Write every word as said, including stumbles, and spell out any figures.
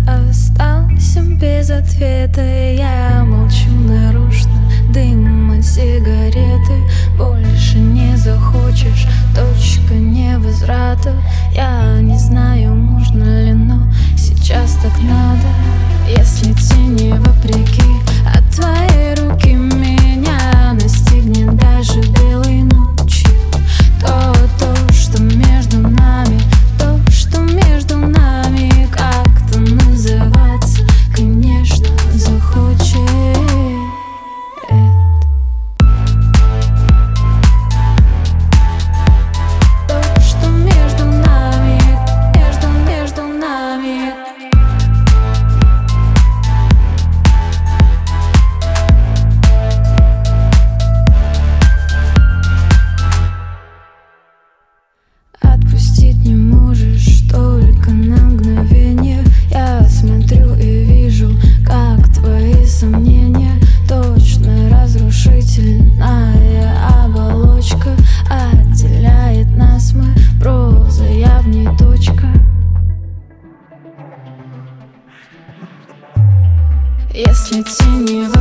остался без ответа. Я молчу нарочно, дым от сигареты. Больше не захочешь, точка невозврата. Я не знаю, можно ли, но сейчас так надо. Если тени вопреки от твоей руки меня настигнет даже белой ночью, то то, что между нами, то, что между нами как-то называться, конечно, захочет. То, что между нами, между, между нами. Отпустить не можешь, только на мгновение. Я смотрю и вижу, как твои сомнения точно разрушительная оболочка отделяет нас, мы проза, я в ней точка. Если тени